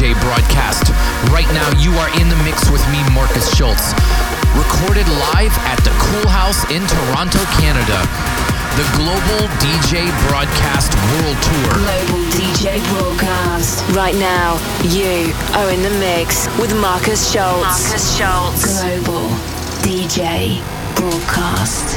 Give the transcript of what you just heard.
DJ broadcast. Right now, you are in the mix with me, Marcus Schultz. Recorded live at the Cool House in Toronto, Canada. The Global DJ Broadcast World Tour. Global DJ Broadcast. Right now, you are in the mix with Marcus Schultz. Global DJ Broadcast.